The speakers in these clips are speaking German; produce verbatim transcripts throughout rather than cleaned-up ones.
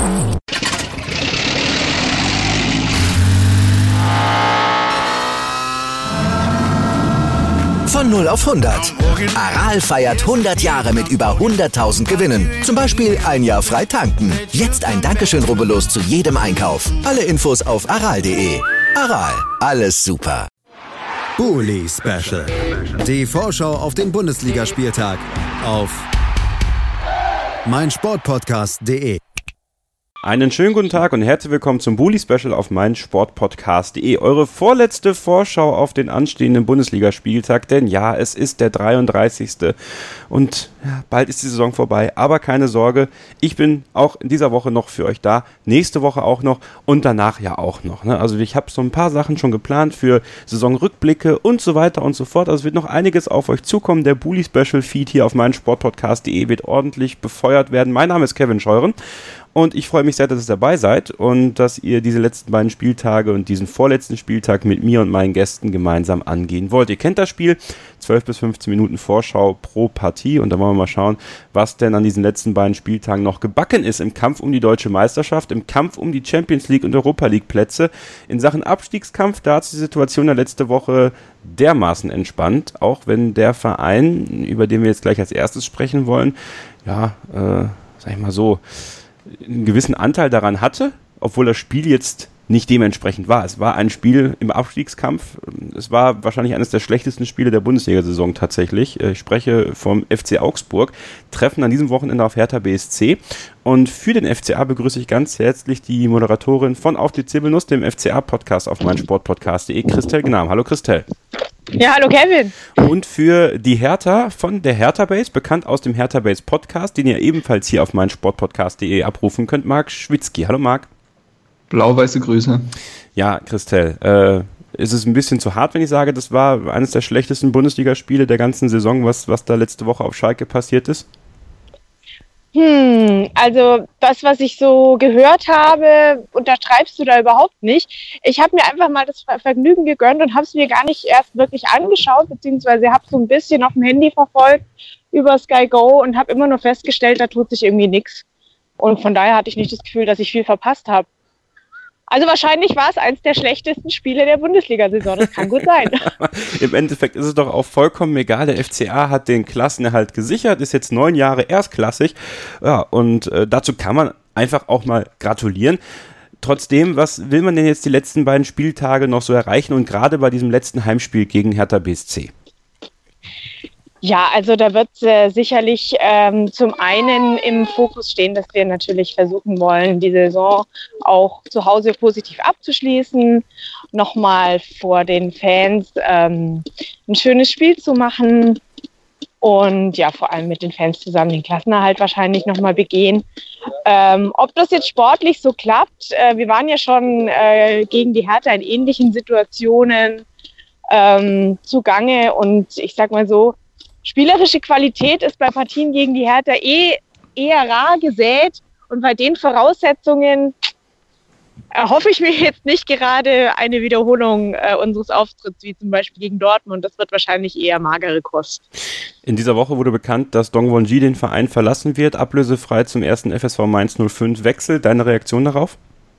Von null auf hundert. Aral feiert hundert Jahre mit über hunderttausend Gewinnen. Zum Beispiel ein Jahr frei tanken. Jetzt ein Dankeschön, rubbellos zu jedem Einkauf. Alle Infos auf aral punkt de. Aral, alles super. Bully Special. Die Vorschau auf den Bundesligaspieltag auf meinsportpodcast punkt de. Einen schönen guten Tag und herzlich willkommen zum Bully Special auf meinsportpodcast punkt de. Eure vorletzte Vorschau auf den anstehenden Bundesligaspieltag, denn ja, es ist der dreiunddreißigste und ja, bald ist die Saison vorbei, aber keine Sorge, ich bin auch in dieser Woche noch für euch da, nächste Woche auch noch und danach ja auch noch. Ne? Also ich habe so ein paar Sachen schon geplant für Saisonrückblicke und so weiter und so fort. Also es wird noch einiges auf euch zukommen. Der Bully Special Feed hier auf meinsportpodcast punkt de wird ordentlich befeuert werden. Mein Name ist Kevin Scheuren. Und ich freue mich sehr, dass ihr dabei seid und dass ihr diese letzten beiden Spieltage und diesen vorletzten Spieltag mit mir und meinen Gästen gemeinsam angehen wollt. Ihr kennt das Spiel, zwölf bis fünfzehn Minuten Vorschau pro Partie und da wollen wir mal schauen, was denn an diesen letzten beiden Spieltagen noch gebacken ist im Kampf um die deutsche Meisterschaft, im Kampf um die Champions League und Europa League Plätze. In Sachen Abstiegskampf, da hat sich die Situation der letzte Woche dermaßen entspannt, auch wenn der Verein, über den wir jetzt gleich als erstes sprechen wollen, ja, äh, sag ich mal so, einen gewissen Anteil daran hatte, obwohl das Spiel jetzt nicht dementsprechend war. Es war ein Spiel im Abstiegskampf. Es war wahrscheinlich eines der schlechtesten Spiele der Bundesliga-Saison tatsächlich. Ich spreche vom F C Augsburg. Treffen an diesem Wochenende auf Hertha B S C. Und für den F C A begrüße ich ganz herzlich die Moderatorin von Auf die Zirbelnuss, dem F C A-Podcast auf meinsportpodcast punkt de, Christel Gnam. Hallo Christel. Ja, hallo Kevin. Und für die Hertha von der Hertha Base, bekannt aus dem Hertha Base Podcast, den ihr ebenfalls hier auf meinsportpodcast punkt de abrufen könnt, Marc Schwitzky. Hallo Marc. Blau-weiße Grüße. Ja, Christel, äh, ist es ein bisschen zu hart, wenn ich sage, das war eines der schlechtesten Bundesligaspiele der ganzen Saison, was, was da letzte Woche auf Schalke passiert ist? Hm, also das, was ich so gehört habe, unterschreibst du da überhaupt nicht. Ich habe mir einfach mal das Vergnügen gegönnt und habe es mir gar nicht erst wirklich angeschaut, beziehungsweise habe so ein bisschen auf dem Handy verfolgt über Sky Go und habe immer nur festgestellt, da tut sich irgendwie nichts. Und von daher hatte ich nicht das Gefühl, dass ich viel verpasst habe. Also wahrscheinlich war es eins der schlechtesten Spiele der Bundesliga-Saison. Das kann gut sein. Im Endeffekt ist es doch auch vollkommen egal. Der F C A hat den Klassenerhalt gesichert, ist jetzt neun Jahre erstklassig. Ja, und äh, dazu kann man einfach auch mal gratulieren. Trotzdem, was will man denn jetzt die letzten beiden Spieltage noch so erreichen und gerade bei diesem letzten Heimspiel gegen Hertha B S C? Ja, also da wird äh, sicherlich ähm, zum einen im Fokus stehen, dass wir natürlich versuchen wollen, die Saison auch zu Hause positiv abzuschließen, nochmal vor den Fans ähm, ein schönes Spiel zu machen und ja, vor allem mit den Fans zusammen den Klassenerhalt wahrscheinlich nochmal begehen. Ähm, ob das jetzt sportlich so klappt, äh, wir waren ja schon äh, gegen die Hertha in ähnlichen Situationen ähm, zugange und ich sag mal so, spielerische Qualität ist bei Partien gegen die Hertha eh eher rar gesät und bei den Voraussetzungen erhoffe ich mir jetzt nicht gerade eine Wiederholung äh, unseres Auftritts, wie zum Beispiel gegen Dortmund. Das wird wahrscheinlich eher magere Kost. In dieser Woche wurde bekannt, dass Dongwon Ji den Verein verlassen wird, ablösefrei zum ersten F S V Mainz null fünf wechselt. Deine Reaktion darauf?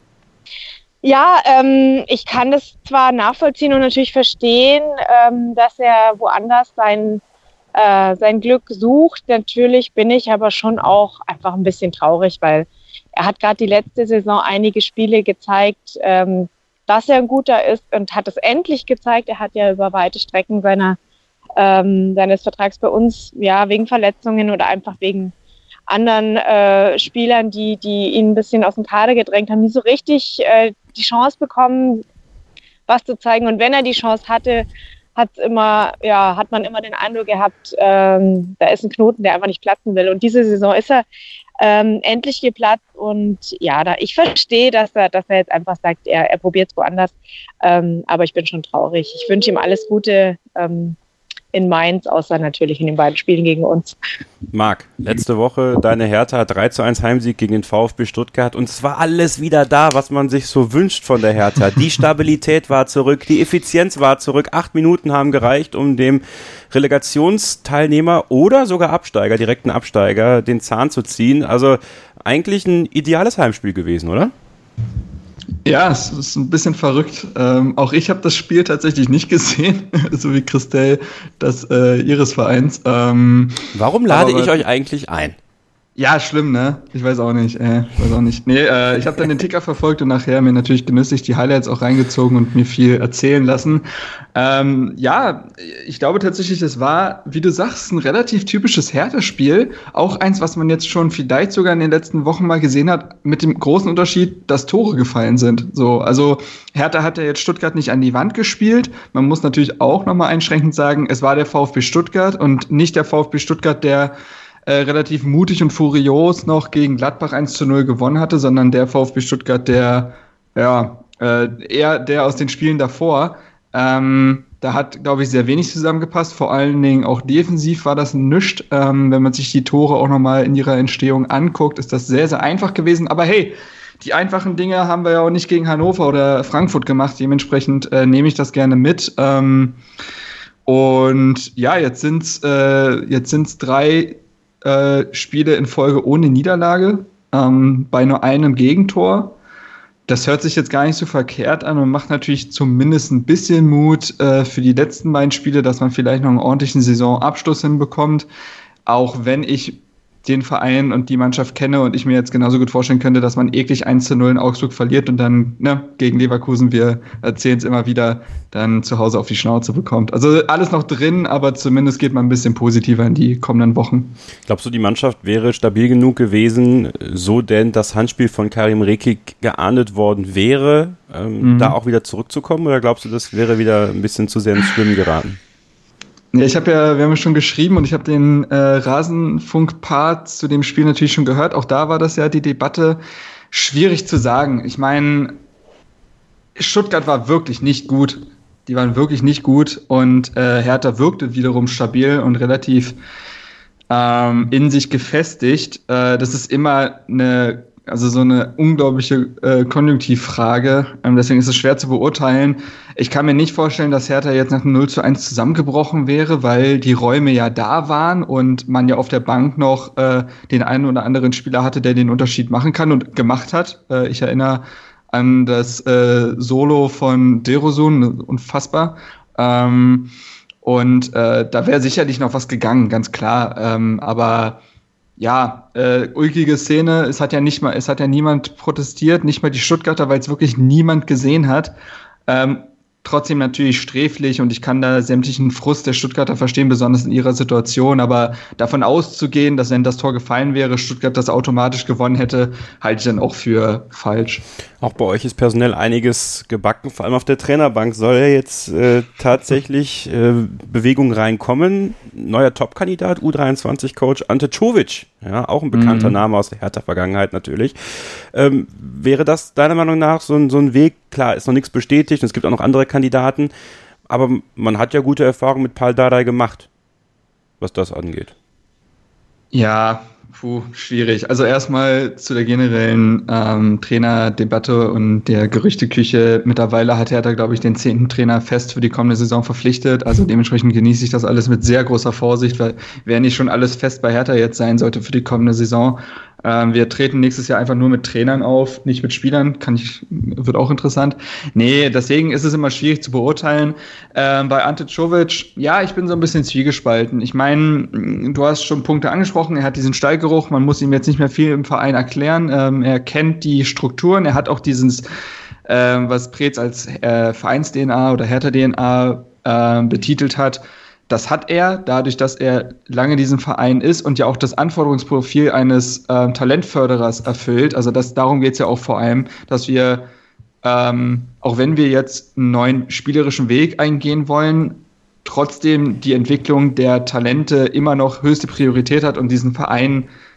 Ja, ähm, ich kann das zwar nachvollziehen und natürlich verstehen, ähm, dass er woanders sein Äh, sein Glück sucht. Natürlich bin ich aber schon auch einfach ein bisschen traurig, weil er hat gerade die letzte Saison einige Spiele gezeigt, ähm, dass er ein guter ist und hat es endlich gezeigt. Er hat ja über weite Strecken seiner, ähm, seines Vertrags bei uns, ja, wegen Verletzungen oder einfach wegen anderen äh, Spielern, die, die ihn ein bisschen aus dem Kader gedrängt haben, nie so richtig äh, die Chance bekommen, was zu zeigen. Und wenn er die Chance hatte, hat immer, ja, hat man immer den Eindruck gehabt, ähm, da ist ein Knoten, der einfach nicht platzen will. Und diese Saison ist er ähm, endlich geplatzt. Und ja, da, ich verstehe, dass er, dass er jetzt einfach sagt, er, er probiert es woanders. Ähm, aber ich bin schon traurig. Ich wünsche ihm alles Gute. Ähm, in Mainz, außer natürlich in den beiden Spielen gegen uns. Marc, letzte Woche deine Hertha drei zu eins Heimsieg gegen den VfB Stuttgart und es war alles wieder da, was man sich so wünscht von der Hertha. Die Stabilität war zurück, die Effizienz war zurück, acht Minuten haben gereicht, um dem Relegationsteilnehmer oder sogar Absteiger, direkten Absteiger, den Zahn zu ziehen. Also eigentlich ein ideales Heimspiel gewesen, oder? Ja, es ist ein bisschen verrückt. Ähm, auch ich habe das Spiel tatsächlich nicht gesehen, so wie Christelle das äh, ihres Vereins. Ähm, Warum lade ich euch eigentlich ein? Ja, schlimm, ne? Ich weiß auch nicht. Äh, ich weiß auch nicht. Nee, äh, ich habe dann den Ticker verfolgt und nachher mir natürlich genüsslich die Highlights auch reingezogen und mir viel erzählen lassen. Ähm, ja, ich glaube tatsächlich, das war, wie du sagst, ein relativ typisches Hertha-Spiel. Auch eins, was man jetzt schon vielleicht sogar in den letzten Wochen mal gesehen hat, mit dem großen Unterschied, dass Tore gefallen sind. So, also Hertha hat ja jetzt Stuttgart nicht an die Wand gespielt. Man muss natürlich auch nochmal einschränkend sagen, es war der VfB Stuttgart und nicht der VfB Stuttgart, der Äh, relativ mutig und furios noch gegen Gladbach eins zu null gewonnen hatte, sondern der VfB Stuttgart, der ja äh, eher der aus den Spielen davor. Ähm, da hat, glaube ich, sehr wenig zusammengepasst. Vor allen Dingen auch defensiv war das nischt. Ähm, wenn man sich die Tore auch nochmal in ihrer Entstehung anguckt, ist das sehr, sehr einfach gewesen. Aber hey, die einfachen Dinge haben wir ja auch nicht gegen Hannover oder Frankfurt gemacht. Dementsprechend äh, nehme ich das gerne mit. Ähm, und ja, jetzt sind's äh, jetzt sind's drei Äh, Spiele in Folge ohne Niederlage, ähm, bei nur einem Gegentor. Das hört sich jetzt gar nicht so verkehrt an und macht natürlich zumindest ein bisschen Mut äh, für die letzten beiden Spiele, dass man vielleicht noch einen ordentlichen Saisonabschluss hinbekommt. Auch wenn ich den Verein und die Mannschaft kenne und ich mir jetzt genauso gut vorstellen könnte, dass man eklig eins zu null in Augsburg verliert und dann ne, gegen Leverkusen, wir erzählen es immer wieder, dann zu Hause auf die Schnauze bekommt. Also alles noch drin, aber zumindest geht man ein bisschen positiver in die kommenden Wochen. Glaubst du, die Mannschaft wäre stabil genug gewesen, so denn das Handspiel von Karim Rekik geahndet worden wäre, ähm, mhm. da auch wieder zurückzukommen? Oder glaubst du, das wäre wieder ein bisschen zu sehr ins Schwimmen geraten? Ja, ich habe ja, wir haben ja schon geschrieben und ich habe den äh, Rasenfunk-Part zu dem Spiel natürlich schon gehört. Auch da war das ja die Debatte. Schwierig zu sagen. Ich meine, Stuttgart war wirklich nicht gut. Die waren wirklich nicht gut und äh, Hertha wirkte wiederum stabil und relativ ähm, in sich gefestigt. Äh, das ist immer eine Also so eine unglaubliche äh, Konjunktivfrage. Ähm, deswegen ist es schwer zu beurteilen. Ich kann mir nicht vorstellen, dass Hertha jetzt nach einem null zu eins zusammengebrochen wäre, weil die Räume ja da waren und man ja auf der Bank noch äh, den einen oder anderen Spieler hatte, der den Unterschied machen kann und gemacht hat. Äh, ich erinnere an das äh, Solo von Derosun, unfassbar. Ähm, und äh, da wäre sicherlich noch was gegangen, ganz klar. Ähm, aber Ja, äh, ulkige Szene. Es hat ja nicht mal, es hat ja niemand protestiert, nicht mal die Stuttgarter, weil es wirklich niemand gesehen hat. Ähm, trotzdem natürlich sträflich und ich kann da sämtlichen Frust der Stuttgarter verstehen, besonders in ihrer Situation. Aber davon auszugehen, dass wenn das Tor gefallen wäre, Stuttgart das automatisch gewonnen hätte, halte ich dann auch für falsch. Auch bei euch ist personell einiges gebacken, vor allem auf der Trainerbank soll ja jetzt äh, tatsächlich äh, Bewegung reinkommen. Neuer Top-Kandidat, U dreiundzwanzig-Coach Ante Czovic, ja, auch ein bekannter mhm. Name aus der Hertha-Vergangenheit natürlich. Ähm, wäre das deiner Meinung nach so ein, so ein Weg? Klar, ist noch nichts bestätigt und es gibt auch noch andere Kandidaten, aber man hat ja gute Erfahrungen mit Pal Dardai gemacht, was das angeht. Ja, puh, schwierig. Also erstmal zu der generellen ähm, Trainerdebatte und der Gerüchteküche. Mittlerweile hat Hertha, glaube ich, den zehnten Trainer fest für die kommende Saison verpflichtet. Also dementsprechend genieße ich das alles mit sehr großer Vorsicht, weil wer nicht schon alles fest bei Hertha jetzt sein sollte für die kommende Saison. Ähm, wir treten nächstes Jahr einfach nur mit Trainern auf, nicht mit Spielern. Kann ich, wird auch interessant. Nee, deswegen ist es immer schwierig zu beurteilen. Ähm, bei Ante Czovic, ja, ich bin so ein bisschen zwiegespalten. Ich meine, du hast schon Punkte angesprochen. Er hat diesen Stallgeruch. Man muss ihm jetzt nicht mehr viel im Verein erklären. Ähm, er kennt die Strukturen. Er hat auch dieses, ähm, was Preetz als äh, Vereins-D N A oder Hertha-D N A äh, betitelt hat. Das hat er, dadurch, dass er lange in diesem Verein ist und ja auch das Anforderungsprofil eines ähm, Talentförderers erfüllt. Also das, darum geht es ja auch vor allem, dass wir, ähm, auch wenn wir jetzt einen neuen spielerischen Weg eingehen wollen, trotzdem die Entwicklung der Talente immer noch höchste Priorität hat und diesen Verein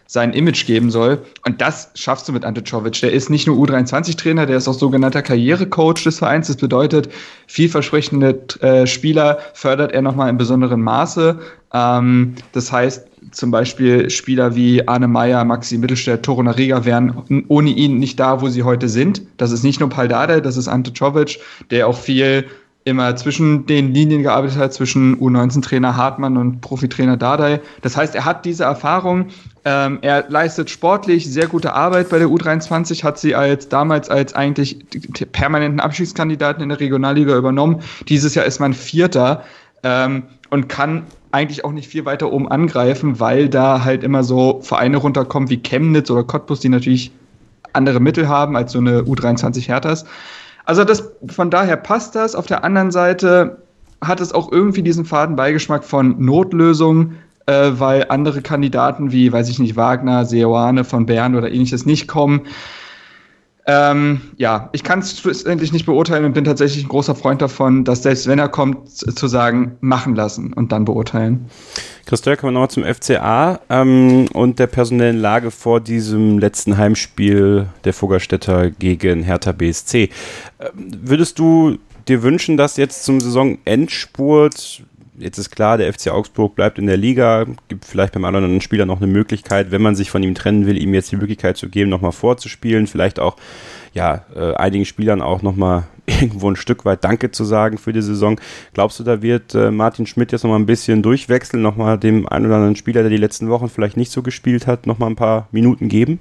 sein Image geben soll. Und das schaffst du mit Ante Czovic. Der ist nicht nur U dreiundzwanzig-Trainer, der ist auch sogenannter Karrierecoach des Vereins. Das bedeutet, vielversprechende äh, Spieler fördert er nochmal in besonderem Maße. Ähm, das heißt, zum Beispiel Spieler wie Arne Meyer, Maxi Mittelstädt, Toro Nariga wären ohne ihn nicht da, wo sie heute sind. Das ist nicht nur Pal Dardai, das ist Ante Czovic, der auch viel immer zwischen den Linien gearbeitet hat, zwischen U neunzehn-Trainer Hartmann und Profitrainer Dardai. Das heißt, er hat diese Erfahrung, ähm, er leistet sportlich sehr gute Arbeit bei der U dreiundzwanzig, hat sie als damals als eigentlich permanenten Abstiegskandidaten in der Regionalliga übernommen. Dieses Jahr ist man Vierter ähm, und kann eigentlich auch nicht viel weiter oben angreifen, weil da halt immer so Vereine runterkommen wie Chemnitz oder Cottbus, die natürlich andere Mittel haben als so eine U dreiundzwanzig Herthas. Also das, von daher passt das. Auf der anderen Seite hat es auch irgendwie diesen faden Beigeschmack von Notlösung, äh, weil andere Kandidaten wie, weiß ich nicht, Wagner, Seoane von Bern oder ähnliches nicht kommen. Ähm, ja, ich kann es schlussendlich nicht beurteilen und bin tatsächlich ein großer Freund davon, dass selbst wenn er kommt, zu sagen, machen lassen und dann beurteilen. Christoph, kommen wir nochmal zum F C A ähm, und der personellen Lage vor diesem letzten Heimspiel der Fuggerstädter gegen Hertha B S C. Ähm, würdest du dir wünschen, dass jetzt zum Saisonendspurt, jetzt ist klar, der F C Augsburg bleibt in der Liga, gibt vielleicht beim anderen Spieler noch eine Möglichkeit, wenn man sich von ihm trennen will, ihm jetzt die Möglichkeit zu geben, nochmal vorzuspielen, vielleicht auch ja, äh, einigen Spielern auch nochmal irgendwo ein Stück weit Danke zu sagen für die Saison. Glaubst du, da wird äh, Martin Schmidt jetzt nochmal ein bisschen durchwechseln, nochmal dem einen oder anderen Spieler, der die letzten Wochen vielleicht nicht so gespielt hat, nochmal ein paar Minuten geben?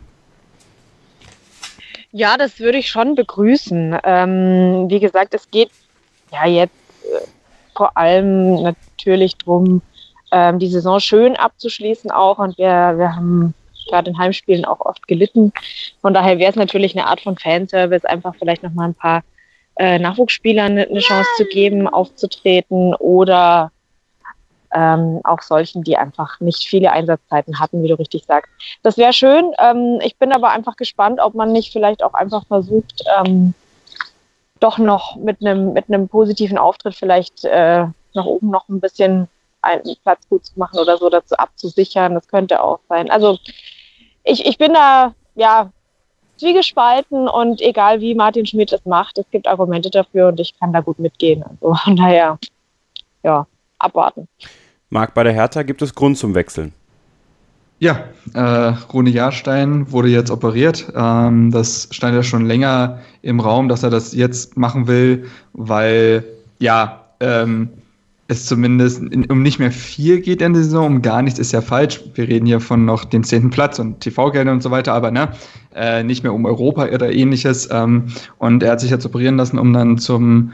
Ja, das würde ich schon begrüßen. Ähm, wie gesagt, es geht ja jetzt äh, vor allem natürlich darum, ähm, die Saison schön abzuschließen auch. Und wir, wir haben gerade in Heimspielen auch oft gelitten. Von daher wäre es natürlich eine Art von Fanservice, einfach vielleicht nochmal ein paar äh, Nachwuchsspielern eine, eine Chance zu geben, aufzutreten oder ähm, auch solchen, die einfach nicht viele Einsatzzeiten hatten, wie du richtig sagst. Das wäre schön. Ähm, ich bin aber einfach gespannt, ob man nicht vielleicht auch einfach versucht, ähm, doch noch mit einem mit einem positiven Auftritt vielleicht äh, nach oben noch ein bisschen einen Platz gut zu machen oder so, dazu abzusichern. Das könnte auch sein. Also ich, ich bin da ja zwiegespalten und egal wie Martin Schmidt es macht, es gibt Argumente dafür und ich kann da gut mitgehen. Also von daher, ja, abwarten. Marc, bei der Hertha gibt es Grund zum Wechseln. Ja, äh, Rune Jahrstein wurde jetzt operiert. Ähm, das stand ja schon länger im Raum, dass er das jetzt machen will, weil ja, ähm, es zumindest in, um nicht mehr viel geht in der Saison, um gar nichts ist ja falsch. Wir reden hier von noch dem zehnten Platz und T V-Geldern und so weiter, aber ne, äh, nicht mehr um Europa oder ähnliches. Ähm, und er hat sich jetzt operieren lassen, um dann zum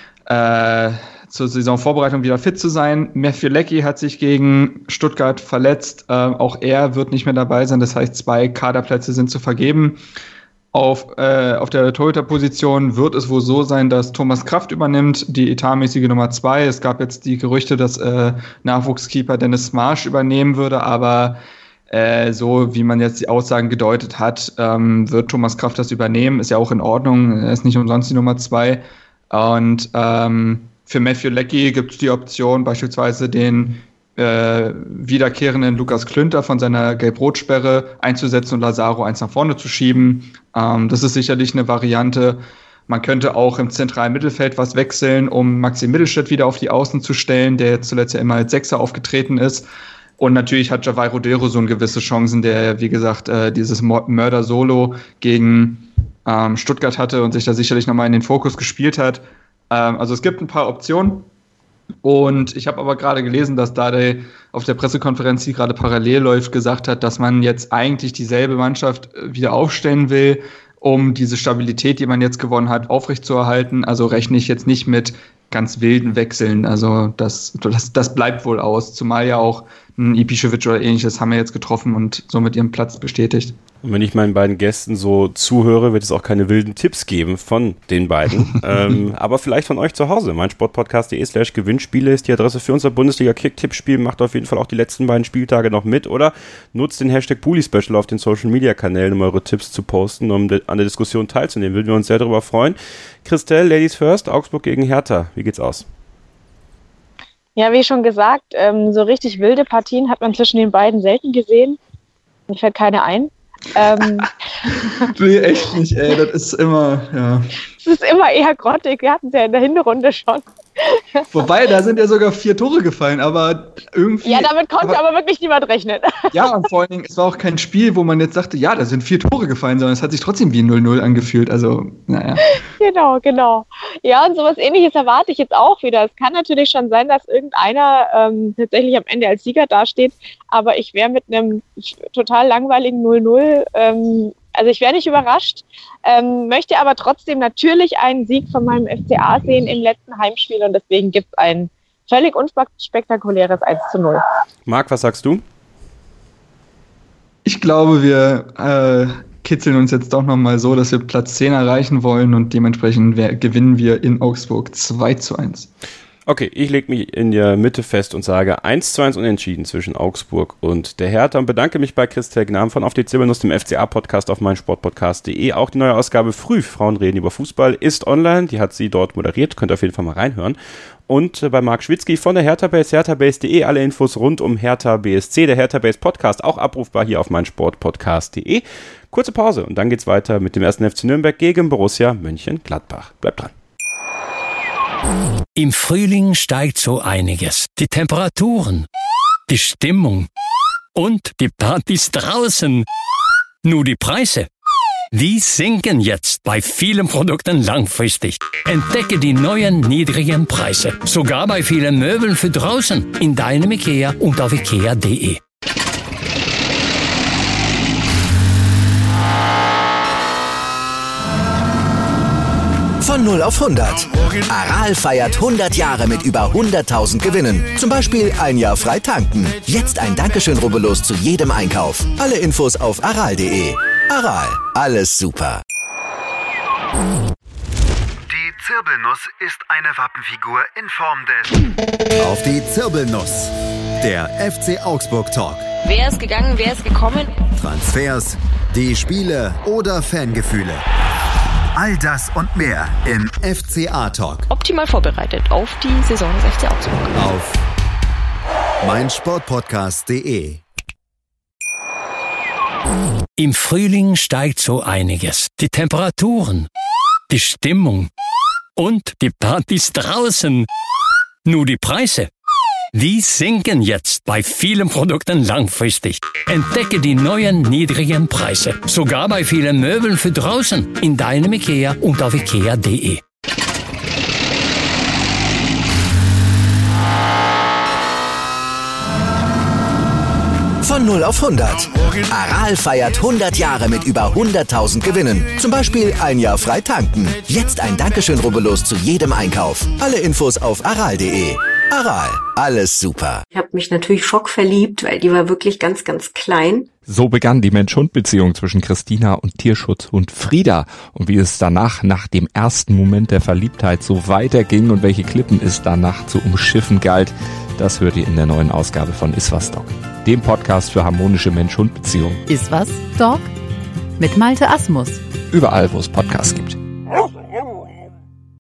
äh, zur Saisonvorbereitung wieder fit zu sein. Matthew Leckie hat sich gegen Stuttgart verletzt. Äh, auch er wird nicht mehr dabei sein. Das heißt, zwei Kaderplätze sind zu vergeben. Auf, äh, auf der Torhüterposition wird es wohl so sein, dass Thomas Kraft übernimmt, die etatmäßige Nummer zwei. Es gab jetzt die Gerüchte, dass äh, Nachwuchskeeper Dennis Marsch übernehmen würde, aber äh, so wie man jetzt die Aussagen gedeutet hat, ähm, wird Thomas Kraft das übernehmen. Ist ja auch in Ordnung. Er ist nicht umsonst die Nummer zwei. Und ähm, für Matthew Leckie gibt es die Option, beispielsweise den äh, wiederkehrenden Lukas Klünter von seiner Gelb-Rot-Sperre einzusetzen und Lazaro eins nach vorne zu schieben. Ähm, das ist sicherlich eine Variante. Man könnte auch im zentralen Mittelfeld was wechseln, um Maxi Mittelstädt wieder auf die Außen zu stellen, der jetzt zuletzt ja immer als Sechser aufgetreten ist. Und natürlich hat Javai Rodero so gewisse Chancen, der, wie gesagt, äh, dieses Mörder-Solo gegen ähm, Stuttgart hatte und sich da sicherlich nochmal in den Fokus gespielt hat. Also es gibt ein paar Optionen und ich habe aber gerade gelesen, dass Dardai auf der Pressekonferenz, die gerade parallel läuft, gesagt hat, dass man jetzt eigentlich dieselbe Mannschaft wieder aufstellen will, um diese Stabilität, die man jetzt gewonnen hat, aufrechtzuerhalten. Also rechne ich jetzt nicht mit ganz wilden Wechseln. Also das, das, das bleibt wohl aus, zumal ja auch ein Ibišević oder ähnliches haben wir jetzt getroffen und somit ihren Platz bestätigt. Und wenn ich meinen beiden Gästen so zuhöre, wird es auch keine wilden Tipps geben von den beiden. ähm, aber vielleicht von euch zu Hause. meinsportpodcast.de slash Gewinnspiele ist die Adresse für unser Bundesliga-Kick-Tipp-Spiel. Macht auf jeden Fall auch die letzten beiden Spieltage noch mit oder nutzt den Hashtag Bully-Special auf den Social-Media-Kanälen, um eure Tipps zu posten, um de- an der Diskussion teilzunehmen. Würden wir uns sehr darüber freuen. Christelle, Ladies First, Augsburg gegen Hertha. Wie geht's aus? Ja, wie schon gesagt, ähm, so richtig wilde Partien hat man zwischen den beiden selten gesehen. Mir fällt keine ein. Ähm, nee, echt nicht, ey. Das ist immer, ja. Das ist immer eher grottig. Wir hatten es ja in der Hinrunde schon. Wobei, da sind ja sogar vier Tore gefallen, aber irgendwie... Ja, damit konnte aber, aber wirklich niemand rechnen. Ja, und vor allen Dingen, es war auch kein Spiel, wo man jetzt sagte, ja, da sind vier Tore gefallen, sondern es hat sich trotzdem wie null null angefühlt, also, naja. Genau, genau. Ja, und sowas Ähnliches erwarte ich jetzt auch wieder. Es kann natürlich schon sein, dass irgendeiner ähm, tatsächlich am Ende als Sieger dasteht, aber ich wäre mit einem total langweiligen null null, ähm, also ich wäre nicht überrascht, ähm, möchte aber trotzdem natürlich einen Sieg von meinem F C A sehen im letzten Heimspiel und deswegen gibt es ein völlig unspektakuläres eins zu null. Marc, was sagst du? Ich glaube, wir äh, kitzeln uns jetzt doch nochmal so, dass wir Platz zehn erreichen wollen und dementsprechend wer- gewinnen wir in Augsburg zwei zu eins. Okay, ich lege mich in der Mitte fest und sage eins zu eins unentschieden zwischen Augsburg und der Hertha und bedanke mich bei Christel Gnam von Auf die Zirbelnuss, dem F C A-Podcast auf meinsportpodcast punkt de. Auch die neue Ausgabe Früh, Frauen reden über Fußball, ist online. Die hat sie dort moderiert, könnt ihr auf jeden Fall mal reinhören. Und bei Marc Schwitzky von der Hertha Base, hertha base punkt de, alle Infos rund um Hertha B S C, der Hertha Base Podcast, auch abrufbar hier auf meinsportpodcast punkt de. Kurze Pause und dann geht's weiter mit dem ersten F C Nürnberg gegen Borussia Mönchengladbach. Bleibt dran. Im Frühling steigt so einiges. Die Temperaturen, die Stimmung und die Partys draußen. Nur die Preise, die sinken jetzt bei vielen Produkten langfristig. Entdecke die neuen niedrigen Preise. Sogar bei vielen Möbeln für draußen. In deinem IKEA und auf ikea punkt de. Von null auf hundert. Aral feiert hundert Jahre mit über hunderttausend Gewinnen. Zum Beispiel ein Jahr frei tanken. Jetzt ein Dankeschön, rubbellos zu jedem Einkauf. Alle Infos auf aral punkt de. Aral, alles super. Die Zirbelnuss ist eine Wappenfigur in Form des... Auf die Zirbelnuss. Der F C Augsburg Talk. Wer ist gegangen, wer ist gekommen? Transfers, die Spiele oder Fangefühle. All das und mehr im F C A-Talk. Optimal vorbereitet auf die Saison des F C Augsburg. Auf meinsportpodcast punkt de. Im Frühling steigt so einiges. Die Temperaturen, die Stimmung und die Partys draußen. Nur die Preise, die sinken jetzt bei vielen Produkten langfristig. Entdecke die neuen niedrigen Preise. Sogar bei vielen Möbeln für draußen. In deinem IKEA und auf ikea punkt de. Von null auf hundert. Aral feiert hundert Jahre mit über hunderttausend Gewinnen. Zum Beispiel ein Jahr frei tanken. Jetzt ein Dankeschön, rubbellos zu jedem Einkauf. Alle Infos auf aral punkt de. Aral, alles super. Ich habe mich natürlich schockverliebt, weil die war wirklich ganz, ganz klein. So begann die Mensch-Hund-Beziehung zwischen Christina und Tierschutzhund Frieda. Und wie es danach, nach dem ersten Moment der Verliebtheit, so weiterging und welche Klippen es danach zu umschiffen galt, das hört ihr in der neuen Ausgabe von Iswas Dog, dem Podcast für harmonische Mensch-Hund-Beziehungen. Iswas Dog? Mit Malte Asmus. Überall, wo es Podcasts gibt.